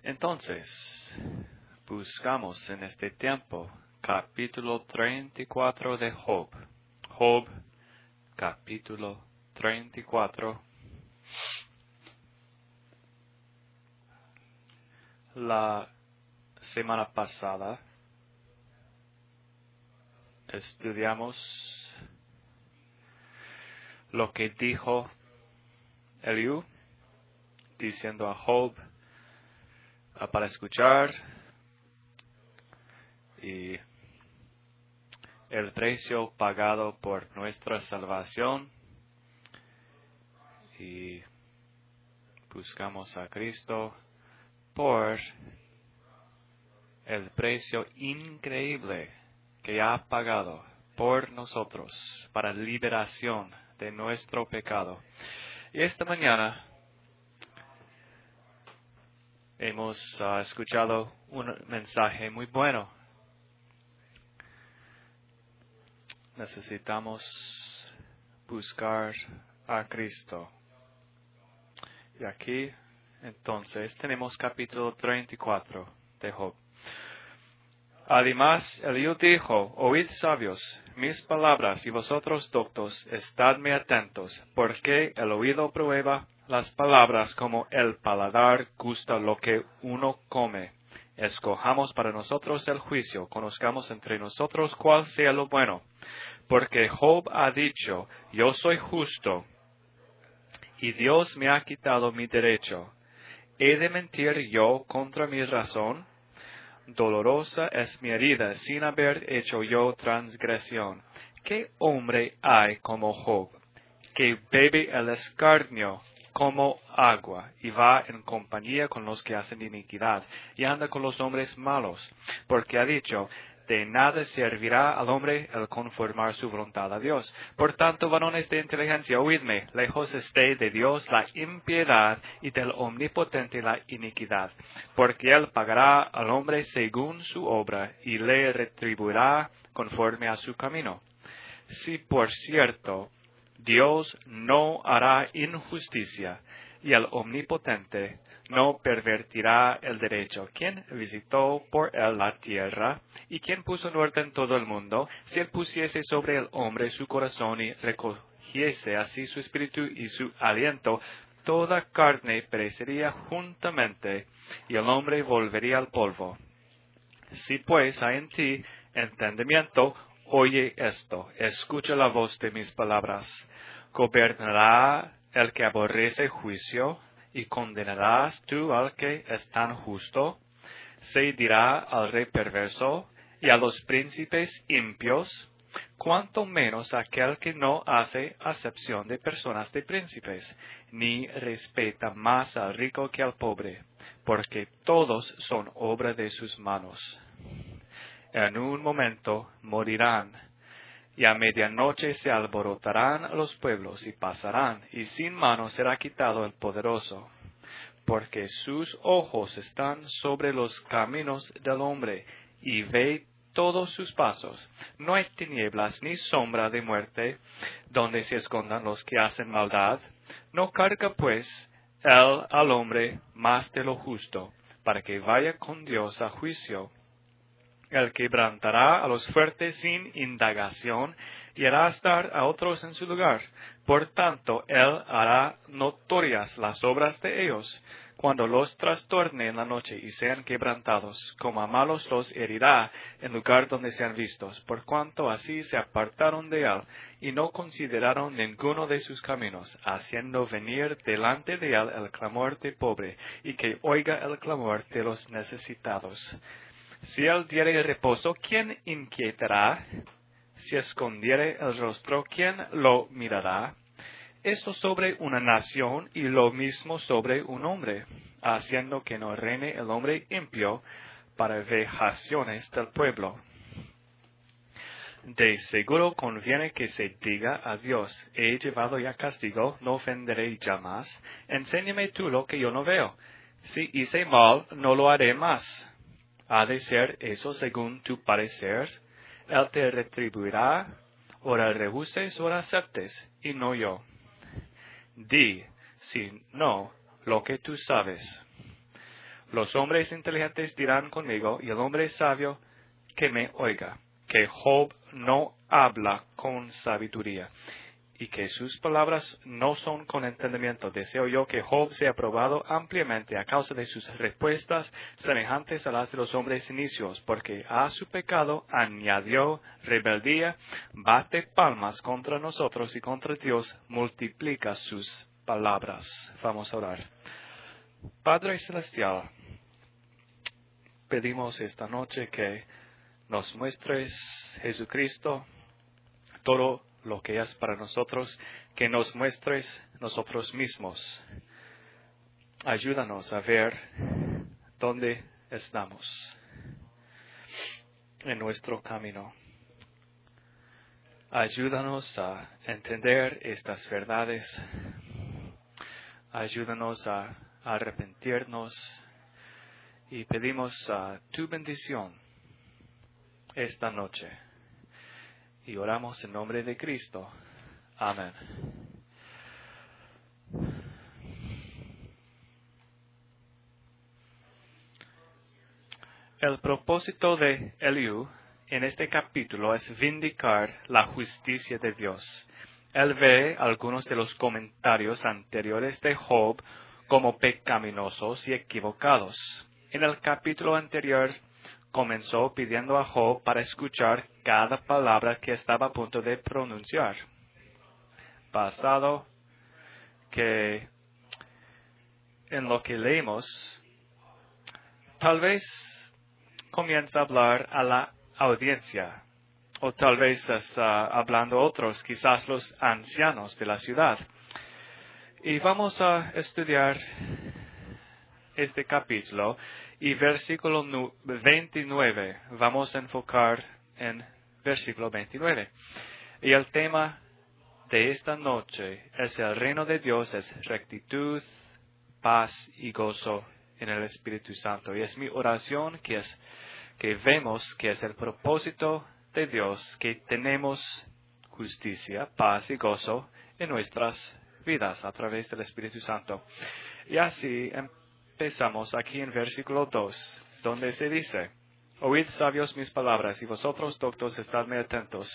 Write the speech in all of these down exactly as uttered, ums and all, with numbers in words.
Entonces, buscamos en este tiempo capítulo treinta y cuatro de Job. Job, capítulo treinta y cuatro. La semana pasada estudiamos lo que dijo Eliú, diciendo a Job uh, para escuchar y el precio pagado por nuestra salvación, y buscamos a Cristo por el precio increíble que ha pagado por nosotros para liberación de nuestro pecado. Y esta mañana hemos uh, escuchado un mensaje muy bueno. Necesitamos buscar a Cristo. Y aquí, entonces, tenemos capítulo treinta y cuatro de Job. Además, Eliú dijo: Oíd, sabios, mis palabras, y vosotros doctos, estadme atentos, porque el oído prueba las palabras como el paladar gusta lo que uno come. Escojamos para nosotros el juicio, conozcamos entre nosotros cuál sea lo bueno. Porque Job ha dicho: yo soy justo, y Dios me ha quitado mi derecho. ¿He de mentir yo contra mi razón? Dolorosa es mi herida, sin haber hecho yo transgresión. ¿Qué hombre hay como Job, que bebe el escarnio como agua, y va en compañía con los que hacen iniquidad, y anda con los hombres malos? Porque ha dicho: de nada servirá al hombre el conformar su voluntad a Dios. Por tanto, varones de inteligencia, oídme, lejos esté de Dios la impiedad, y del Omnipotente la iniquidad. Porque Él pagará al hombre según su obra, y le retribuirá conforme a su camino. Si por cierto Dios no hará injusticia, y el Omnipotente no pervertirá el derecho. ¿Quién visitó por él la tierra? ¿Y quién puso en orden todo el mundo? Si él pusiese sobre el hombre su corazón y recogiese así su espíritu y su aliento, toda carne perecería juntamente, y el hombre volvería al polvo. Si pues hay en ti entendimiento, oye esto, escucha la voz de mis palabras. ¿Gobernará el que aborrece juicio? ¿Y condenarás tú al que es tan justo? ¿Se dirá al rey perverso y a los príncipes impios? Cuanto menos aquel que no hace acepción de personas de príncipes, ni respeta más al rico que al pobre, porque todos son obra de sus manos. En un momento morirán, y a medianoche se alborotarán los pueblos y pasarán, y sin mano será quitado el poderoso. Porque sus ojos están sobre los caminos del hombre, y ve todos sus pasos. No hay tinieblas ni sombra de muerte donde se escondan los que hacen maldad. No carga pues él al hombre más de lo justo, para que vaya con Dios a juicio. Él quebrantará a los fuertes sin indagación, y hará estar a otros en su lugar. Por tanto, él hará notorias las obras de ellos, cuando los trastorne en la noche y sean quebrantados. Como a malos los herirá en lugar donde sean vistos, por cuanto así se apartaron de él, y no consideraron ninguno de sus caminos, haciendo venir delante de él el clamor del pobre, y que oiga el clamor de los necesitados. Si él diere reposo, ¿quién inquietará? Si escondiere el rostro, ¿quién lo mirará? Esto sobre una nación y lo mismo sobre un hombre, haciendo que no reine el hombre impío para vejaciones del pueblo. De seguro conviene que se diga a Dios: he llevado ya castigo, no ofenderé ya más. Enséñame tú lo que yo no veo. Si hice mal, no lo haré más. ¿Ha de ser eso según tu parecer? Él te retribuirá, ora rehuses, ora aceptes, y no yo. Di, si no, lo que tú sabes. Los hombres inteligentes dirán conmigo, y el hombre sabio que me oiga, que Job no habla con sabiduría, y que sus palabras no son con entendimiento. Deseo yo que Job sea probado ampliamente a causa de sus respuestas semejantes a las de los hombres inicios, porque a su pecado añadió rebeldía, bate palmas contra nosotros y contra Dios multiplica sus palabras. Vamos a orar. Padre Celestial, pedimos esta noche que nos muestres, Jesucristo, todo lo que es para nosotros, que nos muestres nosotros mismos. Ayúdanos a ver dónde estamos en nuestro camino. Ayúdanos a entender estas verdades. Ayúdanos a arrepentirnos y pedimos uh, tu bendición esta noche. Y oramos en nombre de Cristo. Amén. El propósito de Eliú en este capítulo es vindicar la justicia de Dios. Él ve algunos de los comentarios anteriores de Job como pecaminosos y equivocados. En el capítulo anterior comenzó pidiendo a Job para escuchar cada palabra que estaba a punto de pronunciar. Basado que en lo que leemos, tal vez comienza a hablar a la audiencia, o tal vez está hablando a otros, quizás los ancianos de la ciudad. Y vamos a estudiar este capítulo y versículo veintinueve. Vamos a enfocar en versículo veintinueve. Y el tema de esta noche es el reino de Dios, es rectitud, paz y gozo en el Espíritu Santo. Y es mi oración que es que vemos que es el propósito de Dios, que tenemos justicia, paz y gozo en nuestras vidas a través del Espíritu Santo. Y así empezamos aquí en versículo dos, donde se dice: Oíd, sabios, mis palabras, y vosotros, doctos, estadme atentos.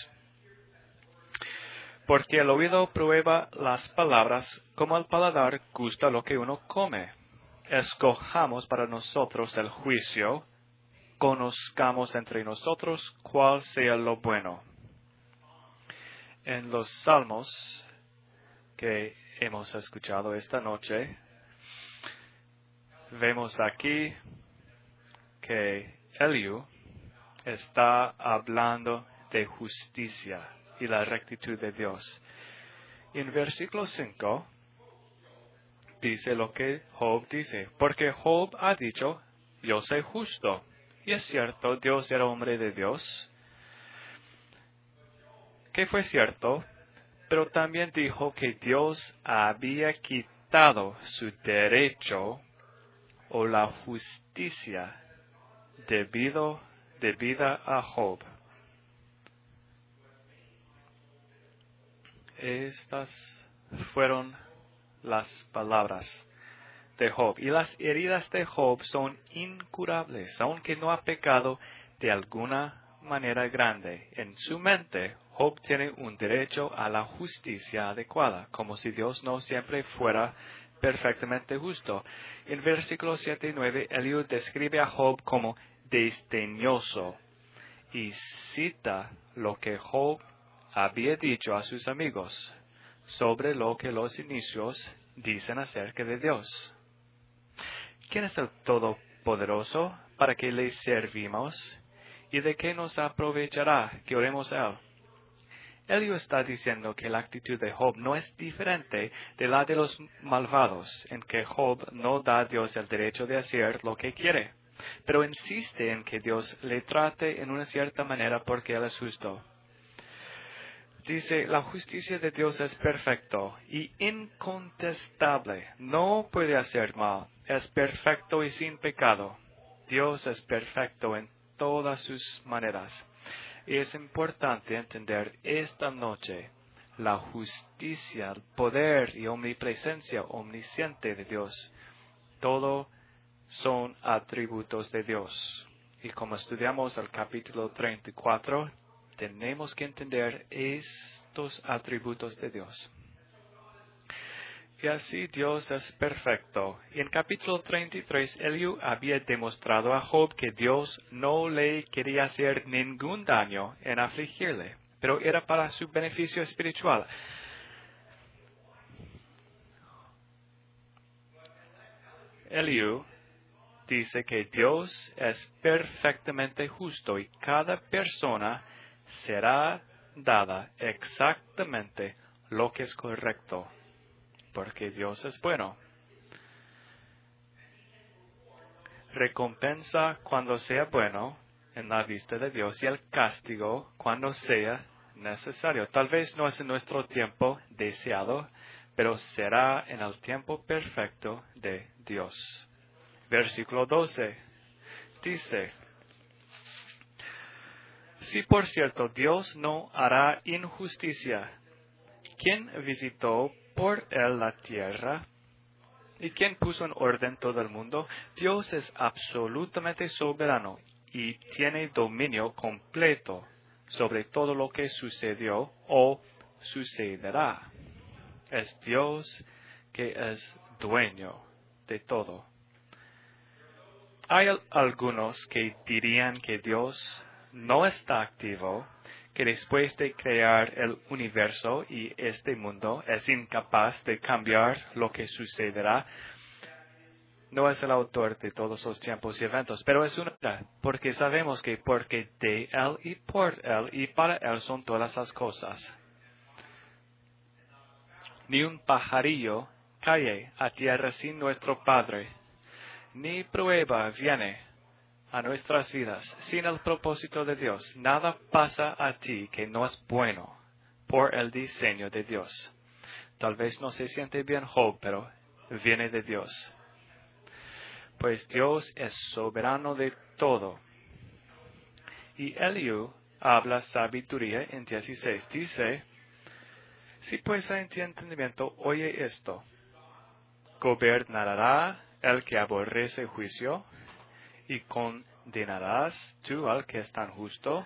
Porque el oído prueba las palabras, como el paladar gusta lo que uno come. Escojamos para nosotros el juicio, conozcamos entre nosotros cuál sea lo bueno. En los salmos que hemos escuchado esta noche, vemos aquí que Eliú está hablando de justicia y la rectitud de Dios. En versículo cinco dice lo que Job dice, porque Job ha dicho, yo soy justo. Y es cierto, Dios era hombre de Dios, que fue cierto, pero también dijo que Dios había quitado su derecho o la justicia debido, debida a Job. Estas fueron las palabras de Job. Y las heridas de Job son incurables, aunque no ha pecado de alguna manera grande. En su mente, Job tiene un derecho a la justicia adecuada, como si Dios no siempre fuera perfectamente justo. En versículos siete y nueve, Eliú describe a Job como desdeñoso y cita lo que Job había dicho a sus amigos sobre lo que los inicios dicen acerca de Dios. ¿Quién es el Todopoderoso para que le servimos? ¿Y de qué nos aprovechará que oremos a Él? Eliú está diciendo que la actitud de Job no es diferente de la de los malvados, en que Job no da a Dios el derecho de hacer lo que quiere, pero insiste en que Dios le trate en una cierta manera porque Él es justo. Dice, la justicia de Dios es perfecto y incontestable, no puede hacer mal, es perfecto y sin pecado. Dios es perfecto en todas sus maneras. Y es importante entender esta noche la justicia, el poder y omnipresencia omnisciente de Dios. Todo son atributos de Dios. Y como estudiamos el capítulo treinta y cuatro, tenemos que entender estos atributos de Dios. Y así Dios es perfecto. Y en capítulo treinta y tres, Eliú había demostrado a Job que Dios no le quería hacer ningún daño en afligirle, pero era para su beneficio espiritual. Eliú dice que Dios es perfectamente justo y cada persona será dada exactamente lo que es correcto, porque Dios es bueno. Recompensa cuando sea bueno en la vista de Dios y el castigo cuando sea necesario. Tal vez no es en nuestro tiempo deseado, pero será en el tiempo perfecto de Dios. Versículo doce dice: Si por cierto Dios no hará injusticia, ¿quién visitó por él la tierra? ¿Y quién puso en orden todo el mundo? Dios es absolutamente soberano y tiene dominio completo sobre todo lo que sucedió o sucederá. Es Dios que es dueño de todo. Hay algunos que dirían que Dios no está activo, que después de crear el universo y este mundo es incapaz de cambiar lo que sucederá. No es el autor de todos los tiempos y eventos, pero es una verdad, porque sabemos que porque de Él y por Él y para Él son todas las cosas. Ni un pajarillo cae a tierra sin nuestro Padre, ni prueba viene a nuestras vidas sin el propósito de Dios. Nada pasa a ti que no es bueno por el diseño de Dios. Tal vez no se siente bien Job, pero viene de Dios. Pues Dios es soberano de todo. Y Eliú habla sabiduría en dieciséis. Dice: Si pues hay entendimiento, oye esto. ¿Gobernará el que aborrece juicio? ¿Y condenarás tú al que es tan justo?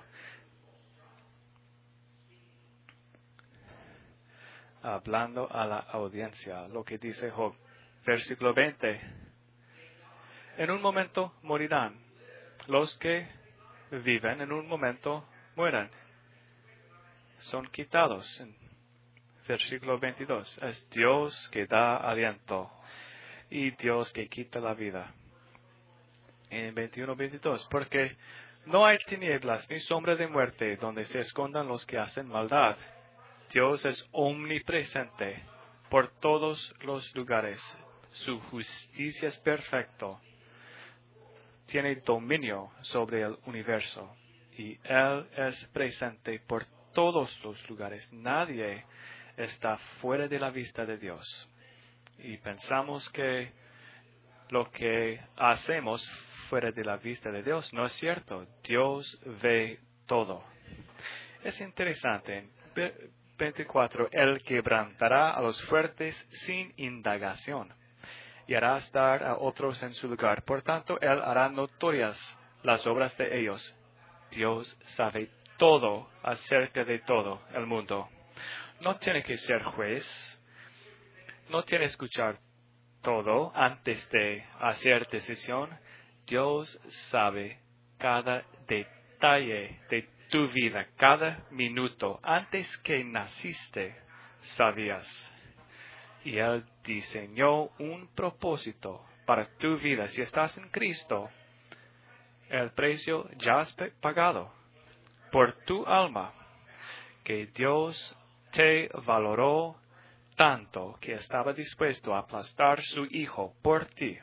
Hablando a la audiencia, lo que dice Job. Versículo veinte. En un momento morirán. Los que viven en un momento mueren. Son quitados. En versículo veintidós. Es Dios que da aliento y Dios que quita la vida. En veintiuno veintidós. Porque no hay tinieblas ni sombra de muerte donde se escondan los que hacen maldad. Dios es omnipresente por todos los lugares. Su justicia es perfecta. Tiene dominio sobre el universo. Y Él es presente por todos los lugares. Nadie está fuera de la vista de Dios. Y pensamos que lo que hacemos fuera de la vista de Dios no es cierto. Dios ve todo. Es interesante. veinticuatro. Él quebrantará a los fuertes sin indagación y hará estar a otros en su lugar. Por tanto, Él hará notorias las obras de ellos. Dios sabe todo acerca de todo el mundo. No tiene que ser juez. No tiene que escuchar todo antes de hacer decisión. Dios sabe cada detalle de tu vida, cada minuto. Antes que naciste, sabías. Y Él diseñó un propósito para tu vida. Si estás en Cristo, el precio ya es pagado por tu alma, que Dios te valoró tanto que estaba dispuesto a aplastar su Hijo por ti.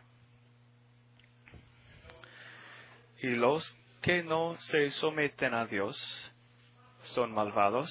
Y los que no se someten a Dios son malvados.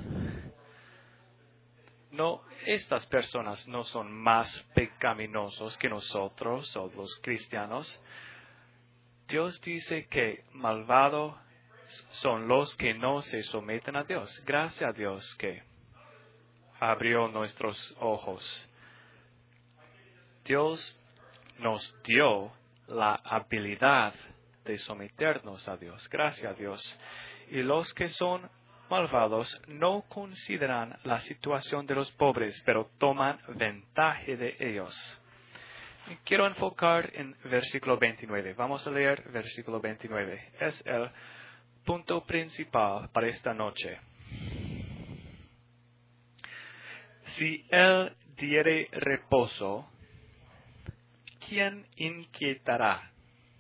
No, estas personas no son más pecaminosos que nosotros o los cristianos. Dios dice que malvados son los que no se someten a Dios. Gracias a Dios que abrió nuestros ojos. Dios nos dio la habilidad de someternos a Dios. Gracias a Dios. Y los que son malvados no consideran la situación de los pobres, pero toman ventaja de ellos. Y quiero enfocar en versículo veintinueve. Vamos a leer versículo veintinueve. Es el punto principal para esta noche. Si Él diere reposo, ¿quién inquietará?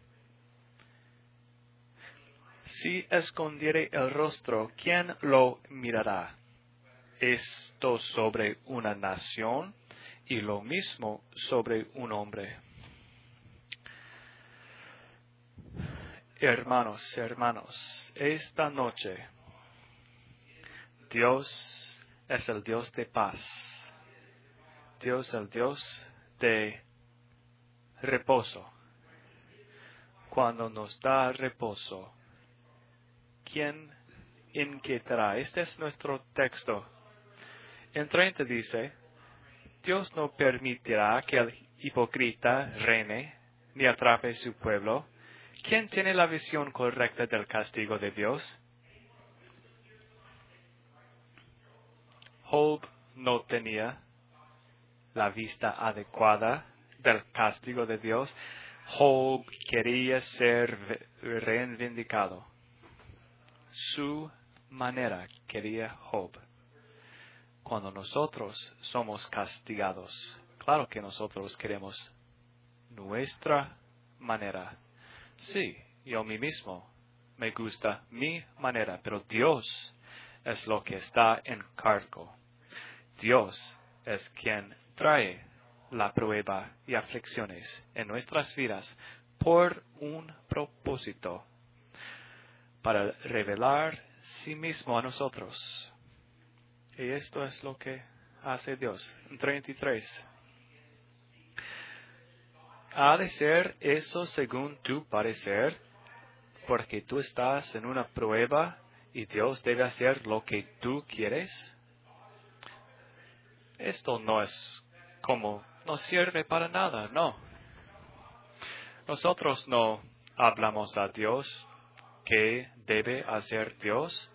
Si escondiere el rostro, ¿quién lo mirará? Esto sobre una nación y lo mismo sobre un hombre. Hermanos, hermanos, esta noche Dios es el Dios de paz. Dios es el Dios de reposo. Cuando nos da reposo, ¿quién inquietará? Este es nuestro texto. En treinta dice, Dios no permitirá que el hipócrita reine ni atrape su pueblo. ¿Quién tiene la visión correcta del castigo de Dios? Job no tenía la vista adecuada del castigo de Dios. Job quería ser reivindicado. Su manera quería Job. Cuando nosotros somos castigados, claro que nosotros queremos nuestra manera. Sí, yo a mí mismo me gusta mi manera, pero Dios es lo que está en cargo. Dios es quien trae la prueba y aflicciones en nuestras vidas por un propósito, para revelar sí mismo a nosotros. Y esto es lo que hace Dios. En treinta y tres. ¿Ha de ser eso según tu parecer? Porque tú estás en una prueba y Dios debe hacer lo que tú quieres. Esto no es como, no sirve para nada, no. Nosotros no hablamos a Dios qué debe hacer Dios.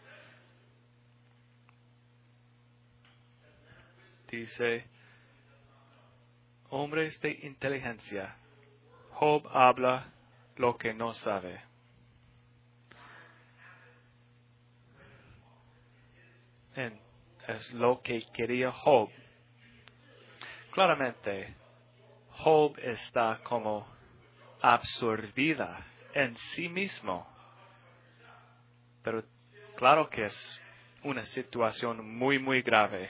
Dice, hombres de inteligencia, Job habla lo que no sabe. En, es lo que quería Job. Claramente, Job está como absorbida en sí mismo. Pero claro que es una situación muy, muy grave.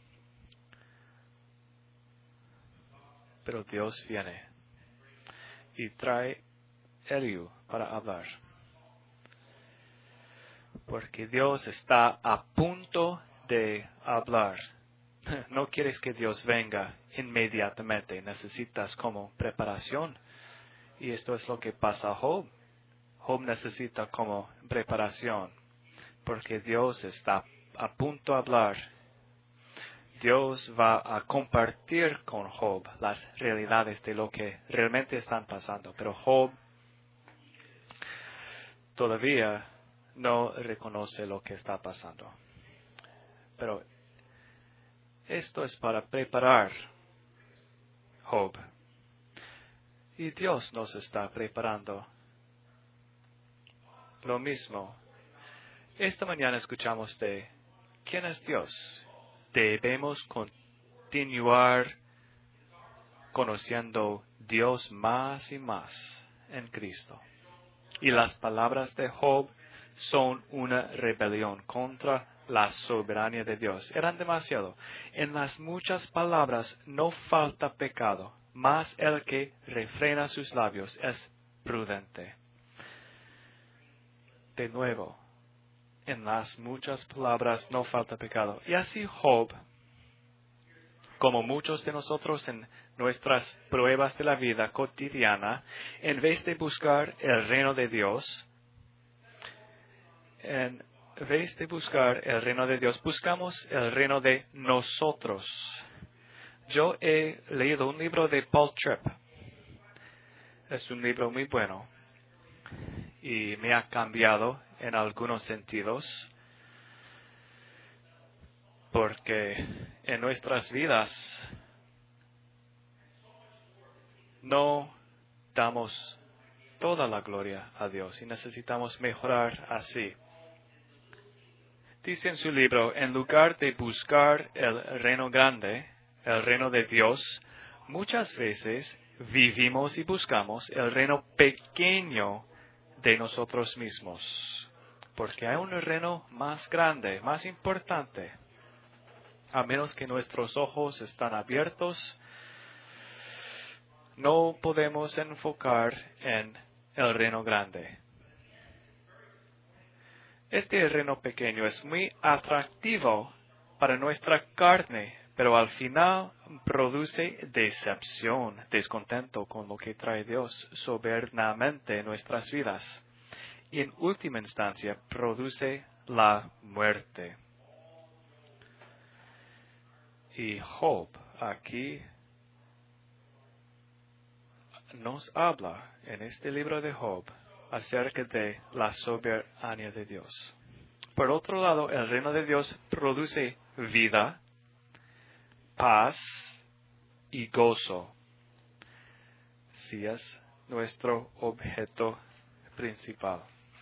Pero Dios viene y trae Eliú para hablar. Porque Dios está a punto de hablar. No quieres que Dios venga inmediatamente. Necesitas como preparación. Y esto es lo que pasa a Job. Job necesita como preparación. Porque Dios está a punto de hablar. Dios va a compartir con Job las realidades de lo que realmente están pasando. Pero Job todavía no reconoce lo que está pasando. Pero esto es para preparar Job. Y Dios nos está preparando. Lo mismo. Esta mañana escuchamos de ¿quién es Dios? Debemos continuar conociendo Dios más y más en Cristo. Y las palabras de Job son una rebelión contra la soberanía de Dios. Eran demasiado. En las muchas palabras no falta pecado, mas el que refrena sus labios es prudente. De nuevo, en las muchas palabras no falta pecado. Y así Job, como muchos de nosotros en nuestras pruebas de la vida cotidiana, en vez de buscar el reino de Dios, en vez de buscar el reino de Dios, buscamos el reino de nosotros. Yo he leído un libro de Paul Tripp Es un libro muy bueno y me ha cambiado en algunos sentidos porque en nuestras vidas no damos toda la gloria a Dios y necesitamos mejorar así. Dice en su libro, en lugar de buscar el reino grande, el reino de Dios, muchas veces vivimos y buscamos el reino pequeño de nosotros mismos, porque hay un reino más grande, más importante. A menos que nuestros ojos están abiertos, no podemos enfocar en el reino grande. Este reino pequeño es muy atractivo para nuestra carne, pero al final produce decepción, descontento con lo que trae Dios soberanamente en nuestras vidas. Y en última instancia produce la muerte. Y Job aquí nos habla en este libro de Job acerca de la soberanía de Dios. Por otro lado, el reino de Dios produce vida, paz y gozo, si es nuestro objeto principal.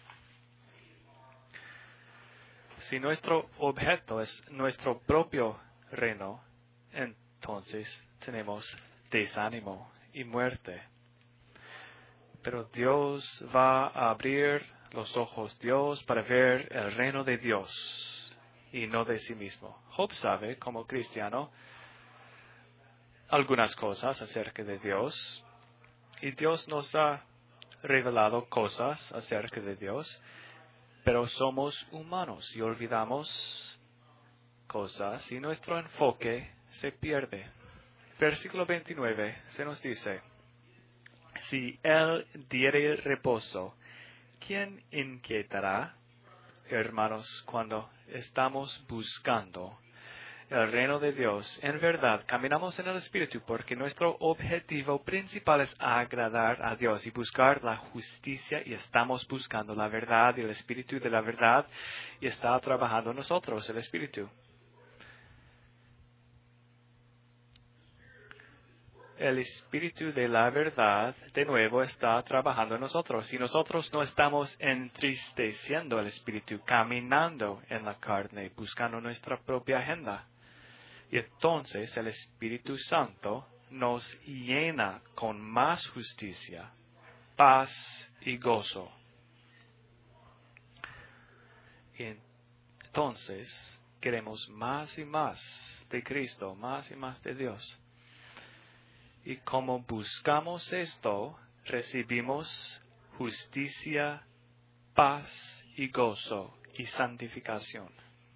Si nuestro objeto es nuestro propio reino, entonces tenemos desánimo y muerte. Pero Dios va a abrir los ojos Dios para ver el reino de Dios y no de sí mismo. Job sabe, como cristiano, algunas cosas acerca de Dios y Dios nos ha revelado cosas acerca de Dios, pero somos humanos y olvidamos cosas y nuestro enfoque se pierde. Versículo veintinueve se nos dice, si Él diere reposo, ¿quién inquietará? Hermanos, cuando estamos buscando el reino de Dios, en verdad caminamos en el Espíritu porque nuestro objetivo principal es agradar a Dios y buscar la justicia y estamos buscando la verdad y el Espíritu de la verdad y está trabajando en nosotros el Espíritu. El Espíritu de la verdad, de nuevo, está trabajando en nosotros. Y nosotros no estamos entristeciendo el Espíritu, caminando en la carne, buscando nuestra propia agenda. Y entonces el Espíritu Santo nos llena con más justicia, paz y gozo. Y entonces queremos más y más de Cristo, más y más de Dios. Y como buscamos esto, recibimos justicia, paz y gozo y santificación.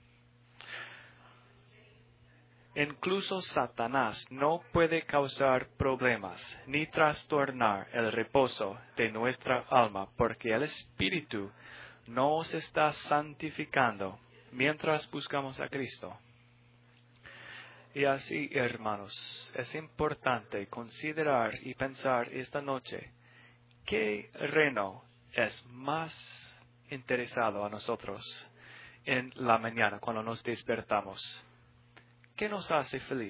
Incluso Satanás no puede causar problemas ni trastornar el reposo de nuestra alma porque el Espíritu nos está santificando mientras buscamos a Cristo. Y así, hermanos, es importante considerar y pensar esta noche qué reino es más interesado a nosotros en la mañana cuando nos despertamos. ¿Qué nos hace feliz?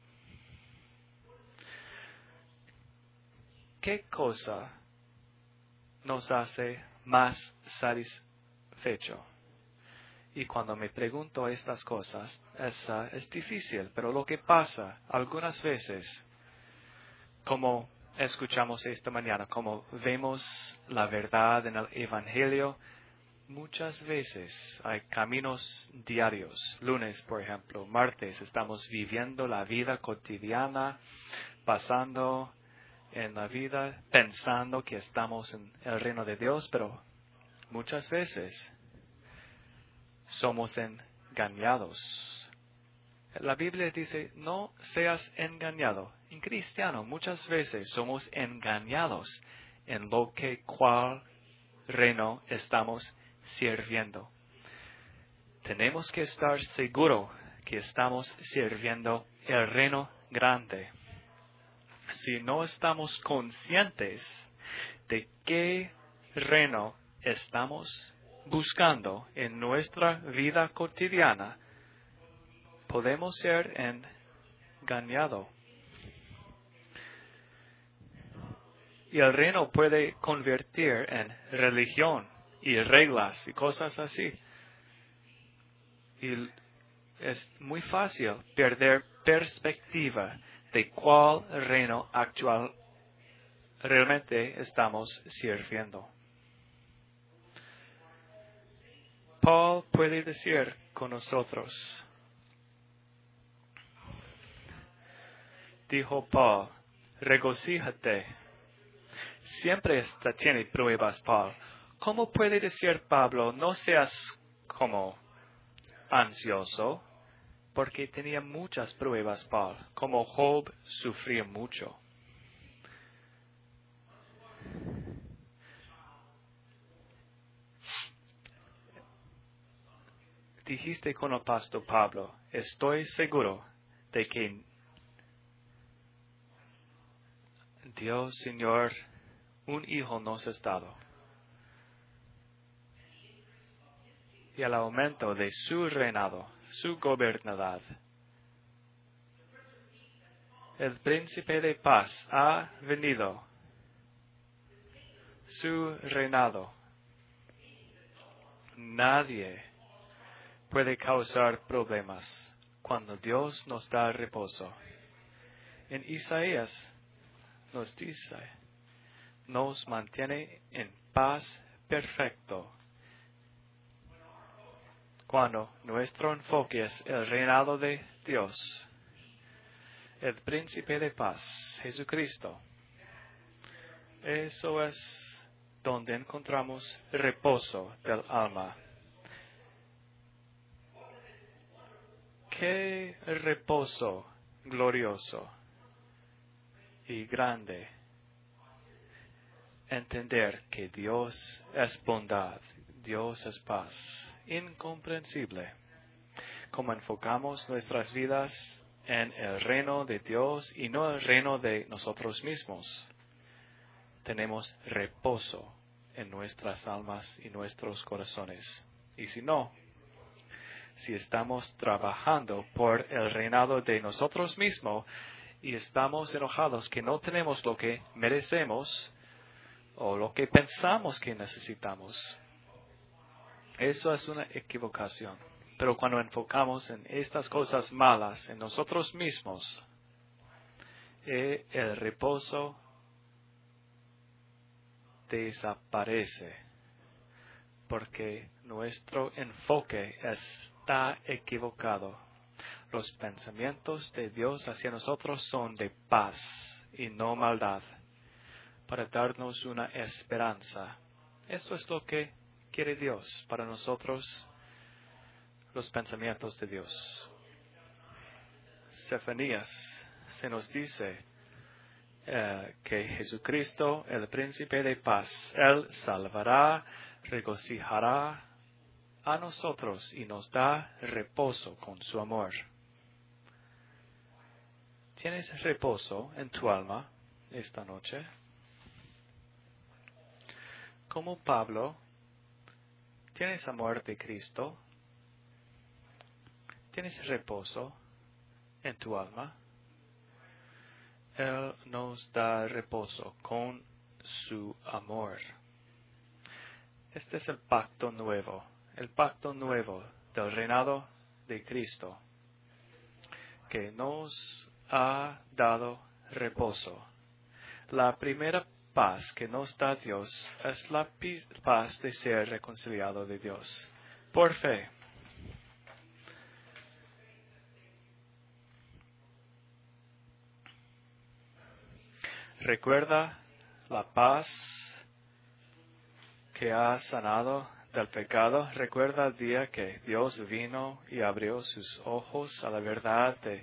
¿Qué cosa nos hace más satisfecho? Y cuando me pregunto estas cosas, es, uh, es difícil, pero lo que pasa algunas veces, como escuchamos esta mañana, como vemos la verdad en el Evangelio, muchas veces hay caminos diarios. Lunes, por ejemplo, martes, estamos viviendo la vida cotidiana, pasando en la vida, pensando que estamos en el reino de Dios, pero muchas veces somos engañados. La Biblia dice, no seas engañado. En cristiano muchas veces somos engañados en lo que cual reino estamos sirviendo. Tenemos que estar seguros que estamos sirviendo el reino grande. Si no estamos conscientes de qué reino estamos buscando en nuestra vida cotidiana, podemos ser engañados. Y el reino puede convertir en religión y reglas y cosas así. Y es muy fácil perder perspectiva de cuál reino actual realmente estamos sirviendo. Paul puede decir con nosotros, dijo Paul, regocíjate. Siempre está, tiene pruebas, Paul. ¿Cómo puede decir Pablo, no seas como ansioso? Porque tenía muchas pruebas, Paul. Como Job sufría mucho. Dijiste con el pastor Pablo, estoy seguro de que Dios, Señor, un hijo nos ha dado. Y al aumento de su reinado, su gobernadad, el príncipe de paz ha venido. Su reinado. Nadie puede causar problemas cuando Dios nos da reposo. En Isaías nos dice, nos mantiene en paz perfecto. Cuando nuestro enfoque es el reinado de Dios, el príncipe de paz, Jesucristo, eso es donde encontramos reposo del alma. Qué reposo glorioso y grande entender que Dios es bondad, Dios es paz, incomprensible. Como enfocamos nuestras vidas en el reino de Dios y no el reino de nosotros mismos, tenemos reposo en nuestras almas y nuestros corazones. Y si no, si estamos trabajando por el reinado de nosotros mismos y estamos enojados que no tenemos lo que merecemos o lo que pensamos que necesitamos, eso es una equivocación. Pero cuando enfocamos en estas cosas malas, en nosotros mismos, eh, el reposo desaparece, porque nuestro enfoque está equivocado. Los pensamientos de Dios hacia nosotros son de paz y no maldad, para darnos una esperanza. Esto es lo que quiere Dios para nosotros, los pensamientos de Dios. Zefanías se nos dice eh, que Jesucristo, el príncipe de paz, Él salvará, regocijará a nosotros y nos da reposo con su amor. ¿Tienes reposo en tu alma esta noche? Como Pablo, ¿tienes amor de Cristo? ¿Tienes reposo en tu alma? Él nos da reposo con su amor. Este es el pacto nuevo, el pacto nuevo del reinado de Cristo, que nos ha dado reposo. La primera paz que nos da Dios es la paz de ser reconciliado de Dios, por fe. Recuerda la paz que ha sanado del pecado. Recuerda el día que Dios vino y abrió sus ojos a la verdad de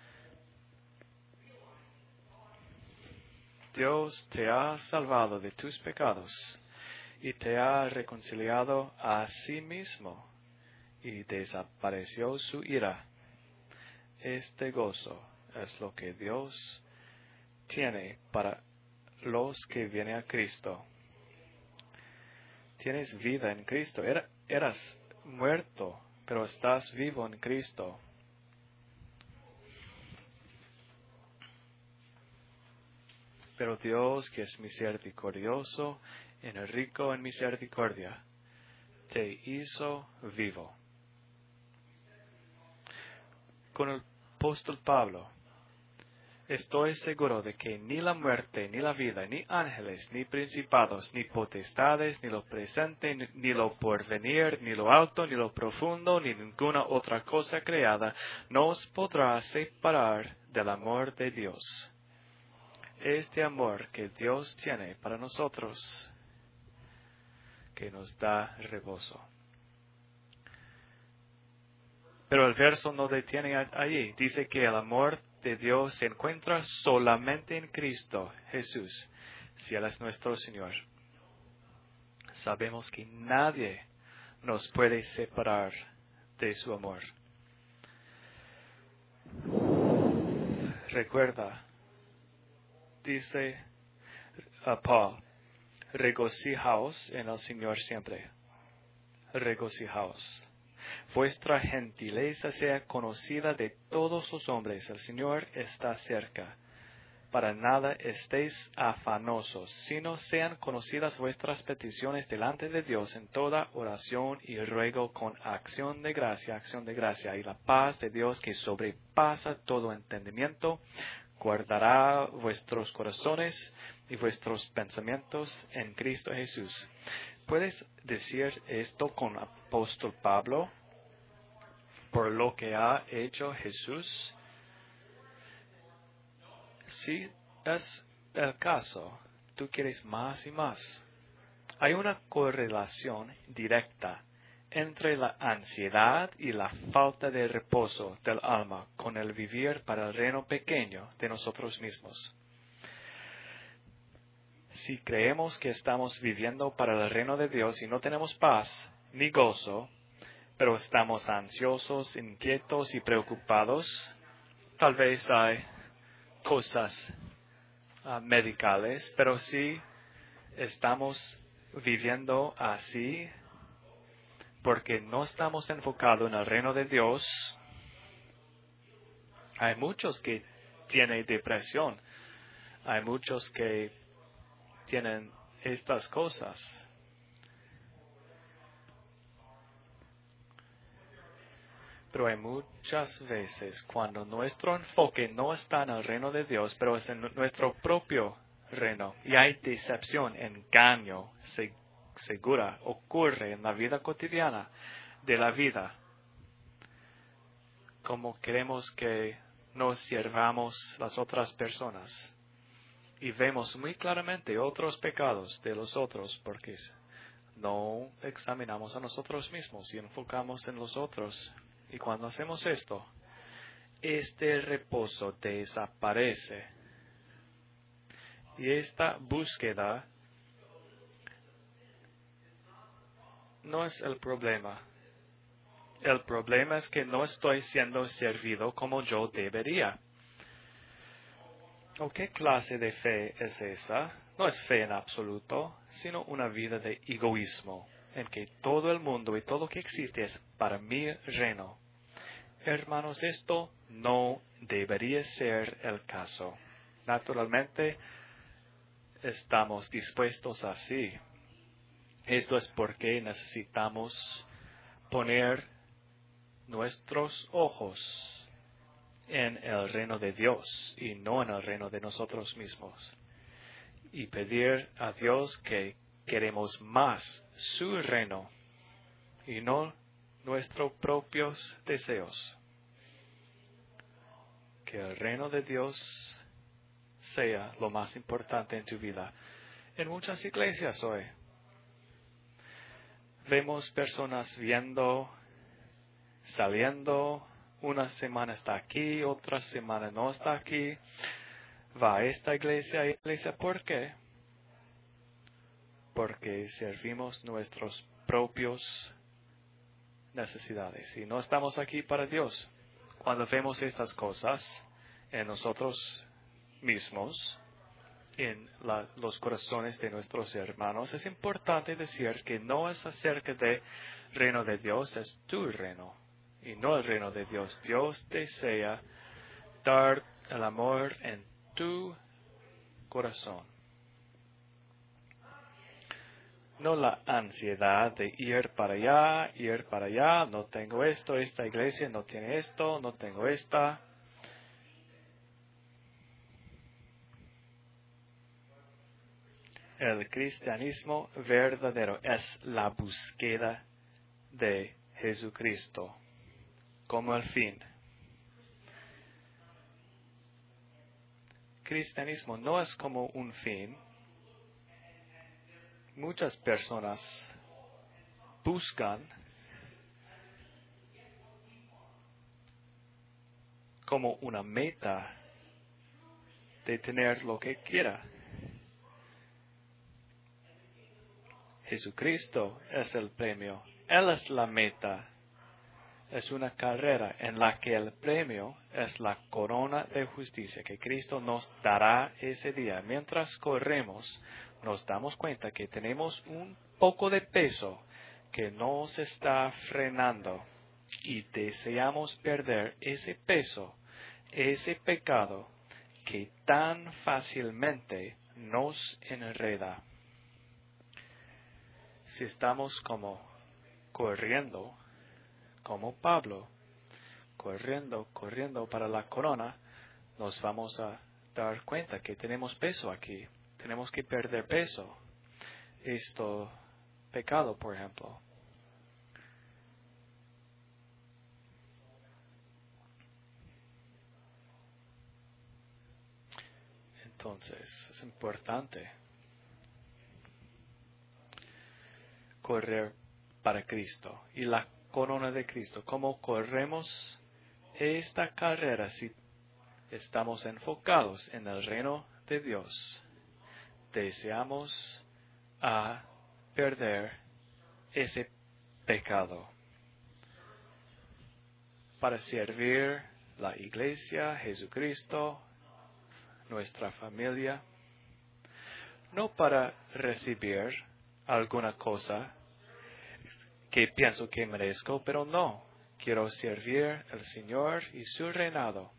Dios te ha salvado de tus pecados y te ha reconciliado a sí mismo y desapareció su ira. Este gozo es lo que Dios tiene para los que vienen a Cristo. Tienes vida en Cristo. Era, eras muerto, pero estás vivo en Cristo. Pero Dios, que es misericordioso y rico en misericordia, te hizo vivo. Con el apóstol Pablo, estoy seguro de que ni la muerte, ni la vida, ni ángeles, ni principados, ni potestades, ni lo presente, ni, ni lo porvenir, ni lo alto, ni lo profundo, ni ninguna otra cosa creada, nos podrá separar del amor de Dios. Este amor que Dios tiene para nosotros, que nos da reposo. Pero el verso no detiene allí. Dice que el amor de Dios se encuentra solamente en Cristo Jesús, si Él es nuestro Señor. Sabemos que nadie nos puede separar de su amor. Recuerda, dice a Paul, regocijaos en el Señor siempre. Regocijaos. Vuestra gentileza sea conocida de todos los hombres. El Señor está cerca. Para nada estéis afanosos, sino sean conocidas vuestras peticiones delante de Dios en toda oración y ruego con acción de gracia, acción de gracia. Y la paz de Dios que sobrepasa todo entendimiento, guardará vuestros corazones y vuestros pensamientos en Cristo Jesús. ¿Puedes decir esto con el apóstol Pablo? Por lo que ha hecho Jesús. Si es el caso, tú quieres más y más. Hay una correlación directa entre la ansiedad y la falta de reposo del alma con el vivir para el reino pequeño de nosotros mismos. Si creemos que estamos viviendo para el reino de Dios y no tenemos paz ni gozo, pero estamos ansiosos, inquietos y preocupados, tal vez hay cosas uh, medicales, pero si estamos viviendo así porque no estamos enfocados en el reino de Dios, hay muchos que tienen depresión, hay muchos que tienen estas cosas. Pero hay muchas veces cuando nuestro enfoque no está en el reino de Dios, pero es en nuestro propio reino. Y hay decepción, engaño, se, segura, ocurre en la vida cotidiana de la vida. Como queremos que nos sirvamos las otras personas. Y vemos muy claramente otros pecados de los otros porque no examinamos a nosotros mismos y enfocamos en los otros. Y cuando hacemos esto, este reposo desaparece. Y esta búsqueda no es el problema. El problema es que no estoy siendo servido como yo debería. ¿O qué clase de fe es esa? No es fe en absoluto, sino una vida de egoísmo, en que todo el mundo y todo lo que existe es para mi reino. Hermanos, esto no debería ser el caso. Naturalmente, estamos dispuestos así. Esto es porque necesitamos poner nuestros ojos en el reino de Dios y no en el reino de nosotros mismos. Y pedir a Dios que queremos más su reino y no nuestros propios deseos. Que el reino de Dios sea lo más importante en tu vida. En muchas iglesias hoy vemos personas viendo, saliendo, una semana está aquí, otra semana no está aquí, va a esta iglesia, a esta iglesia. ¿Por qué? Porque servimos nuestros propios necesidades y no estamos aquí para Dios. Cuando vemos estas cosas en nosotros mismos en la, los corazones de nuestros hermanos. Es importante decir que no es acerca del reino de Dios, es tu reino y no el reino de Dios. Dios desea dar el amor en tu corazón. No la ansiedad de ir para allá, ir para allá, no tengo esto, esta iglesia no tiene esto, no tengo esta. El cristianismo verdadero es la búsqueda de Jesucristo como el fin. Cristianismo no es como un fin. Muchas personas buscan como una meta de tener lo que quiera. Jesucristo es el premio. Él es la meta. Es una carrera en la que el premio es la corona de justicia que Cristo nos dará ese día. Mientras corremos, nos damos cuenta que tenemos un poco de peso que nos está frenando y deseamos perder ese peso, ese pecado que tan fácilmente nos enreda. Si estamos como corriendo, como Pablo, corriendo, corriendo para la corona, nos vamos a dar cuenta que tenemos peso aquí. Tenemos que perder peso. Esto, pecado, por ejemplo. Entonces, es importante correr para Cristo y la corona de Cristo. ¿Cómo corremos esta carrera si estamos enfocados en el reino de Dios? Deseamos a perder ese pecado para servir la iglesia, Jesucristo, nuestra familia, no para recibir alguna cosa que pienso que merezco, pero no. Quiero servir al Señor y su reinado.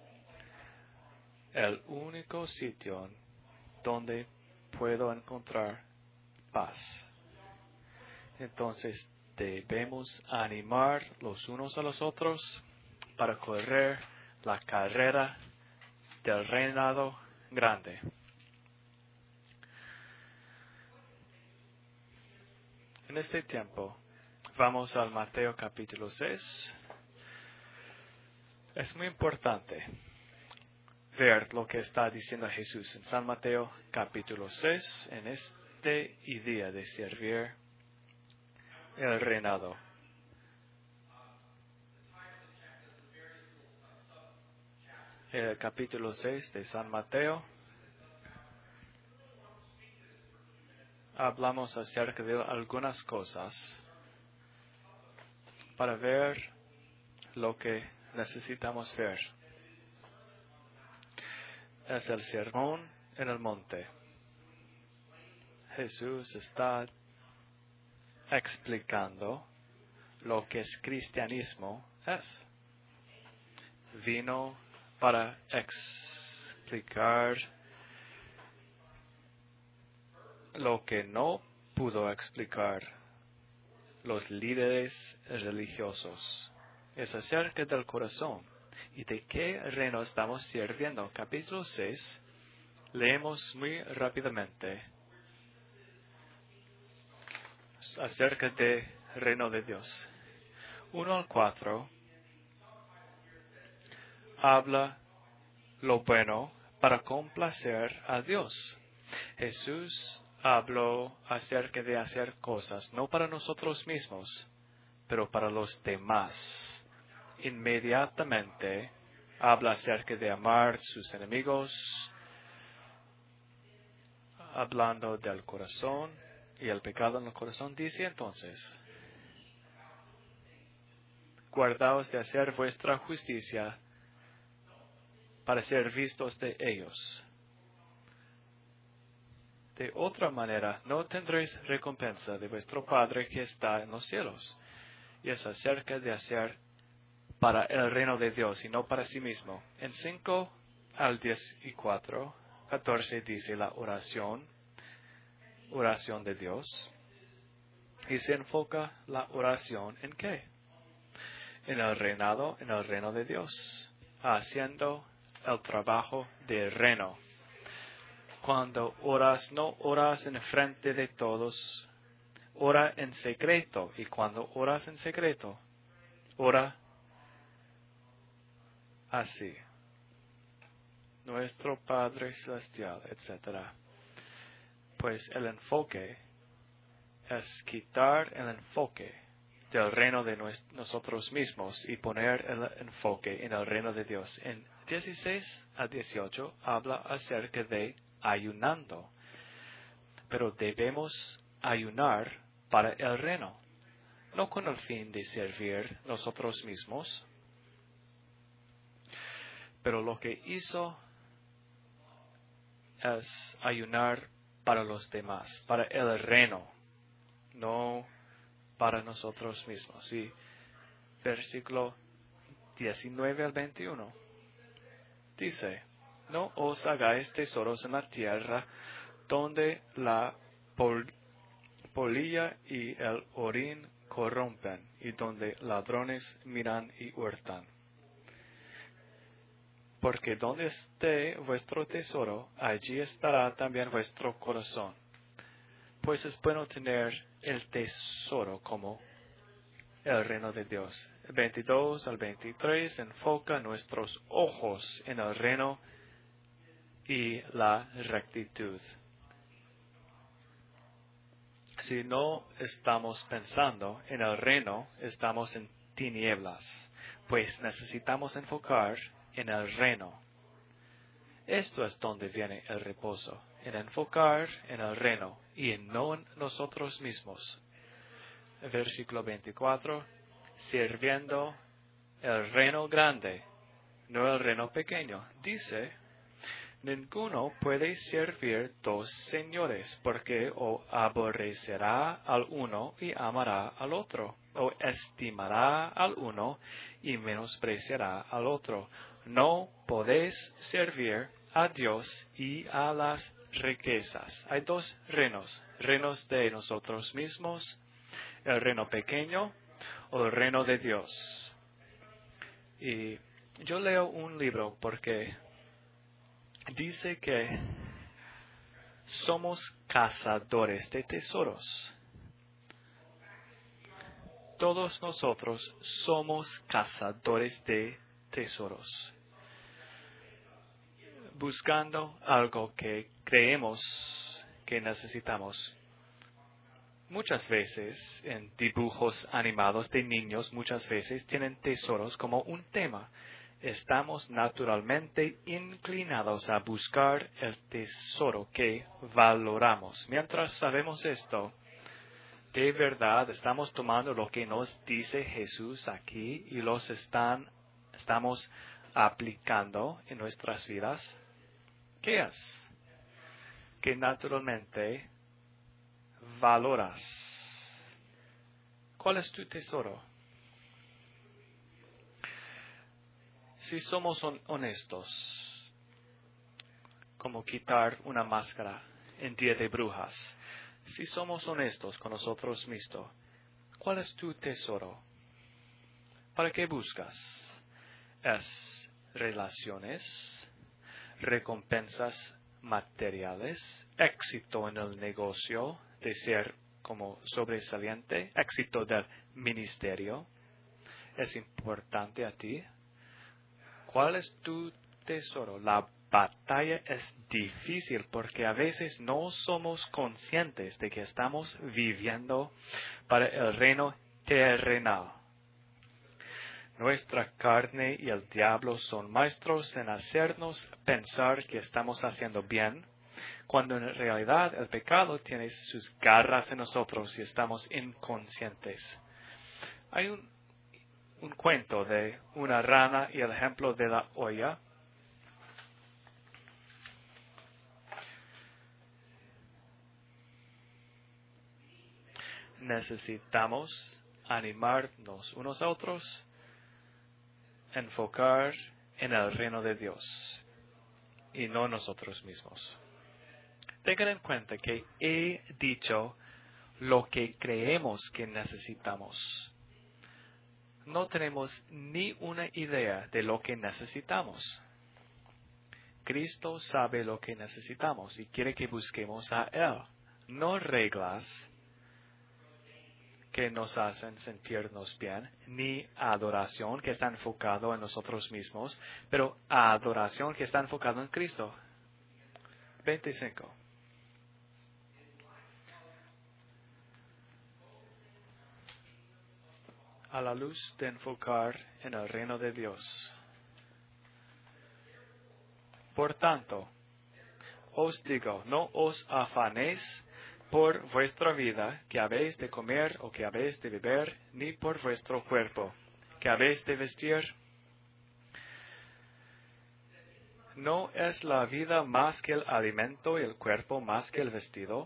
El único sitio donde puedo encontrar paz. Entonces debemos animar los unos a los otros para correr la carrera del reinado grande. En este tiempo, vamos al Mateo capítulo seis. Es muy importante ver lo que está diciendo Jesús en San Mateo capítulo seis, en este día de servir el reinado. El capítulo seis de San Mateo, hablamos acerca de algunas cosas para ver lo que necesitamos ver. Es el sermón en el monte. Jesús está explicando lo que es cristianismo es. Vino para explicar lo que no pudo explicar los líderes religiosos. Es acerca del corazón y de qué reino estamos sirviendo. Capítulo seis, leemos muy rápidamente acerca del reino de Dios. uno al cuatro habla lo bueno para complacer a Dios. Jesús habló acerca de hacer cosas, no para nosotros mismos, pero para los demás. Inmediatamente habla acerca de amar sus enemigos, hablando del corazón y el pecado en el corazón. Dice entonces, guardaos de hacer vuestra justicia para ser vistos de ellos. De otra manera, no tendréis recompensa de vuestro Padre que está en los cielos. Y es acerca de hacer para el reino de Dios y no para sí mismo. En cinco al diez y cuatro, catorce dice la oración, oración de Dios. Y se enfoca la oración en qué? En el reinado, en el reino de Dios, haciendo el trabajo de reino. Cuando oras, no oras en frente de todos, ora en secreto. Y cuando oras en secreto, ora así. Nuestro Padre Celestial, etcétera. Pues el enfoque es quitar el enfoque del reino de nos- nosotros mismos y poner el enfoque en el reino de Dios. En dieciséis a dieciocho habla acerca de ayunando, pero debemos ayunar para el reino, no con el fin de servir nosotros mismos, pero lo que hizo es ayunar para los demás, para el reino, no para nosotros mismos. Y versículo diecinueve al veintiuno dice, no os hagáis tesoros en la tierra, donde la pol- polilla y el orín corrompen, y donde ladrones miran y hurtan. Porque donde esté vuestro tesoro, allí estará también vuestro corazón. Pues es bueno tener el tesoro como el reino de Dios. veintidós al veintitrés enfoca nuestros ojos en el reino y la rectitud. Si no estamos pensando en el reino, estamos en tinieblas, pues necesitamos enfocar en el reino. Esto es donde viene el reposo, en enfocar en el reino y en no en nosotros mismos. Versículo veinticuatro, sirviendo el reino grande, no el reino pequeño. Dice, ninguno puede servir dos señores, porque o aborrecerá al uno y amará al otro, o estimará al uno y menospreciará al otro. No podéis servir a Dios y a las riquezas. Hay dos reinos, reinos de nosotros mismos, el reino pequeño o el reino de Dios. Y yo leo un libro porque dice que somos cazadores de tesoros. Todos nosotros somos cazadores de tesoros. Buscando algo que creemos que necesitamos. Muchas veces en dibujos animados de niños, muchas veces tienen tesoros como un tema. Estamos naturalmente inclinados a buscar el tesoro que valoramos. Mientras sabemos esto, de verdad estamos tomando lo que nos dice Jesús aquí y los están, estamos aplicando en nuestras vidas. ¿Qué es? Que naturalmente valoras. ¿Cuál es tu tesoro? Si somos honestos, como quitar una máscara en Día de Brujas, si somos honestos con nosotros mismos, ¿cuál es tu tesoro? ¿Para qué buscas? ¿Es relaciones, recompensas materiales, éxito en el negocio, de ser como sobresaliente, éxito del ministerio? ¿Es importante a ti? ¿Cuál es tu tesoro? La batalla es difícil porque a veces no somos conscientes de que estamos viviendo para el reino terrenal. Nuestra carne y el diablo son maestros en hacernos pensar que estamos haciendo bien, cuando en realidad el pecado tiene sus garras en nosotros y estamos inconscientes. Hay un, un cuento de una rana y el ejemplo de la olla. necesitamos animarnos unos a otros, enfocar en el reino de Dios y no nosotros mismos. Tengan en cuenta que he dicho lo que creemos que necesitamos. No tenemos ni una idea de lo que necesitamos. Cristo sabe lo que necesitamos y quiere que busquemos a Él, no reglas que nos hacen sentirnos bien, ni adoración que está enfocado en nosotros mismos, pero adoración que está enfocado en Cristo. veinticinco. A la luz de enfocar en el reino de Dios. Por tanto, os digo, no os afanéis por vuestra vida, que habéis de comer o que habéis de beber, ni por vuestro cuerpo, que habéis de vestir. ¿No es la vida más que el alimento y el cuerpo más que el vestido?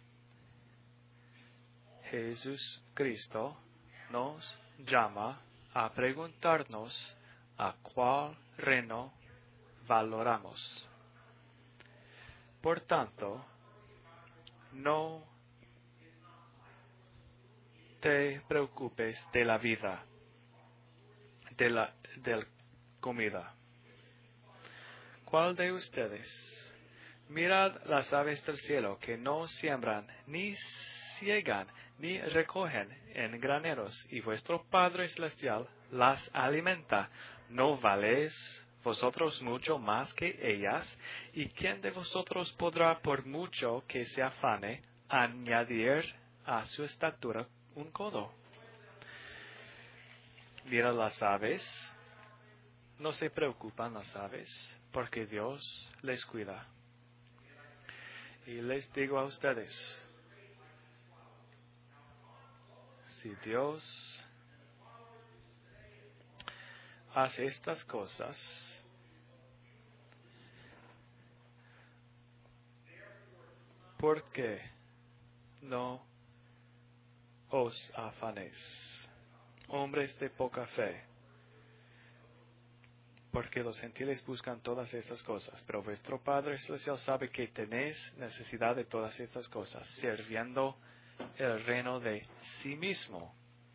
Jesús Cristo nos llama a preguntarnos a cuál reino valoramos. Por tanto, no te preocupes de la vida, de la de comida. ¿Cuál de ustedes? Mirad las aves del cielo, que no siembran, ni ciegan, ni recogen en graneros, y vuestro Padre Celestial las alimenta. ¿No valéis vosotros mucho más que ellas? ¿Y quién de vosotros podrá, por mucho que se afane, añadir a su estatura un codo? Mira las aves, no se preocupan las aves, porque Dios les cuida. Y les digo a ustedes, si Dios hace estas cosas, ¿por qué no os afanéis, hombres de poca fe? Porque los gentiles buscan todas estas cosas, pero vuestro Padre Celestial sabe que tenéis necesidad de todas estas cosas, sirviendo el reino de sí mismo.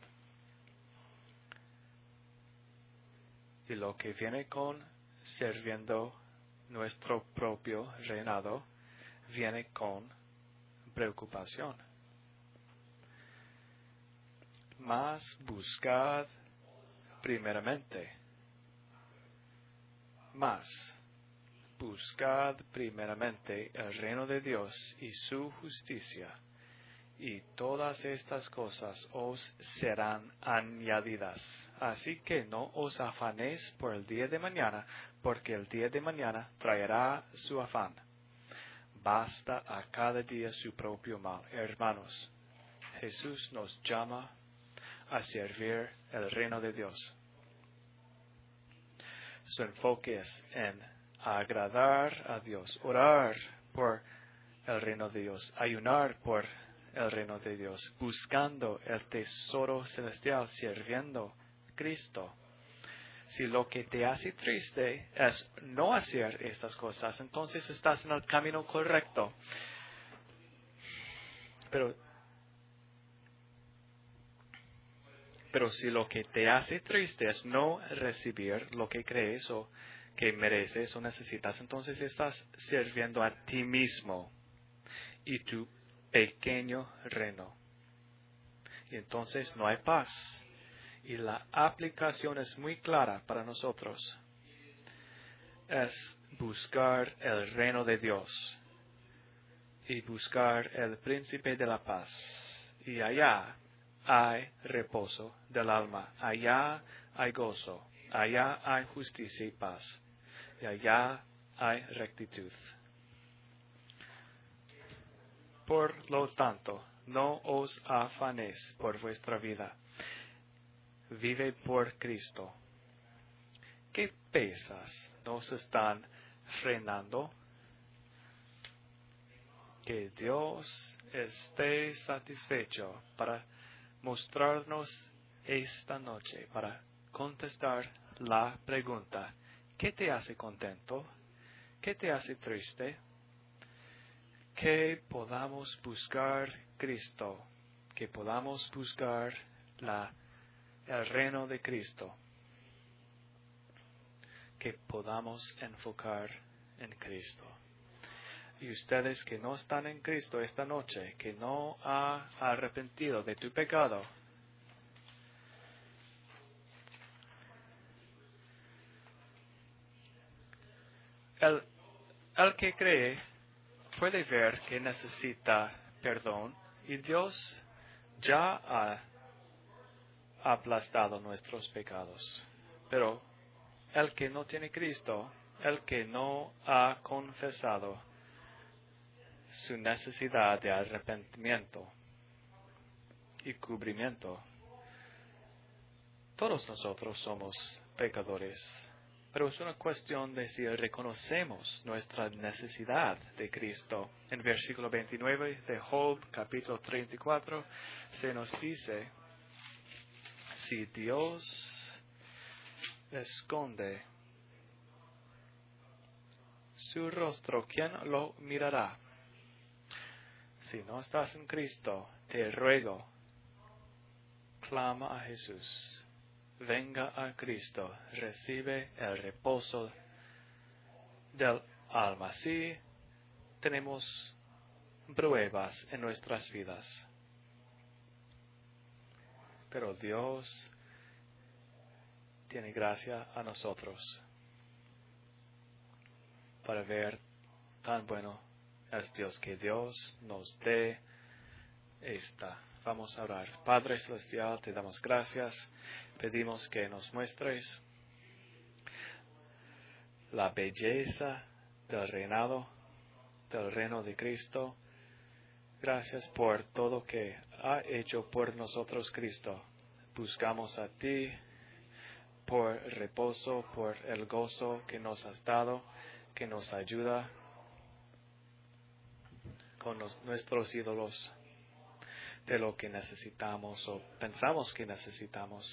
Y lo que viene con sirviendo nuestro propio reinado, viene con preocupación. Mas buscad primeramente, mas buscad primeramente el reino de Dios y su justicia, y todas estas cosas os serán añadidas. Así que no os afanéis por el día de mañana, porque el día de mañana traerá su afán. Basta a cada día su propio mal. Hermanos, Jesús nos llama a servir el reino de Dios. Su enfoque es en agradar a Dios, orar por el reino de Dios, ayunar por el reino de Dios, buscando el tesoro celestial, sirviendo a Cristo. Si lo que te hace triste es no hacer estas cosas, entonces estás en el camino correcto. Pero, pero si lo que te hace triste es no recibir lo que crees o que mereces o necesitas, entonces estás sirviendo a ti mismo y tu pequeño reino. Y entonces no hay paz. Y la aplicación es muy clara para nosotros. Es buscar el reino de Dios y buscar el príncipe de la paz. Y allá hay reposo del alma, allá hay gozo, allá hay justicia y paz, y allá hay rectitud. Por lo tanto, no os afanéis por vuestra vida. Vive por Cristo. ¿Qué pesas nos están frenando? Que Dios esté satisfecho para mostrarnos esta noche, para contestar la pregunta, ¿qué te hace contento? ¿Qué te hace triste? Que podamos buscar Cristo, que podamos buscar la, el reino de Cristo, que podamos enfocar en Cristo. Y ustedes que no están en Cristo esta noche, que no ha arrepentido de tu pecado, el, el que cree puede ver que necesita perdón y Dios ya ha aplastado nuestros pecados. Pero el que no tiene Cristo, el que no ha confesado su necesidad de arrepentimiento y cubrimiento, todos nosotros somos pecadores. Pero es una cuestión de si reconocemos nuestra necesidad de Cristo. En versículo veintinueve de Job, capítulo treinta y cuatro, se nos dice, si Dios esconde su rostro, ¿quién lo mirará? Si no estás en Cristo, te ruego, clama a Jesús. Venga a Cristo, recibe el reposo del alma. Sí, tenemos pruebas en nuestras vidas, pero Dios tiene gracia a nosotros para ver tan bueno es Dios, que Dios nos dé esta. Vamos a orar. Padre Celestial, te damos gracias. Pedimos que nos muestres la belleza del reinado, del reino de Cristo. Gracias por todo que ha hecho por nosotros Cristo. Buscamos a ti por reposo, por el gozo que nos has dado, que nos ayuda con los, nuestros ídolos de lo que necesitamos o pensamos que necesitamos.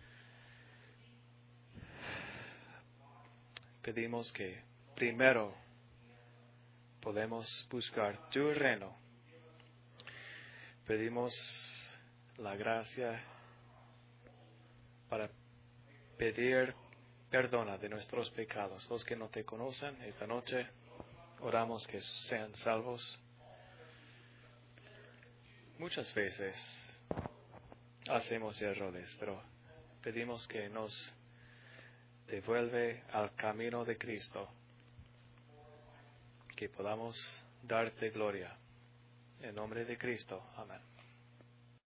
Pedimos que primero podemos buscar tu reino. Pedimos la gracia para pedir perdona de nuestros pecados. Los que no te conocen, esta noche oramos que sean salvos. Muchas veces hacemos errores, pero pedimos que nos devuelve al camino de Cristo, que podamos darte gloria. En nombre de Cristo. Amén.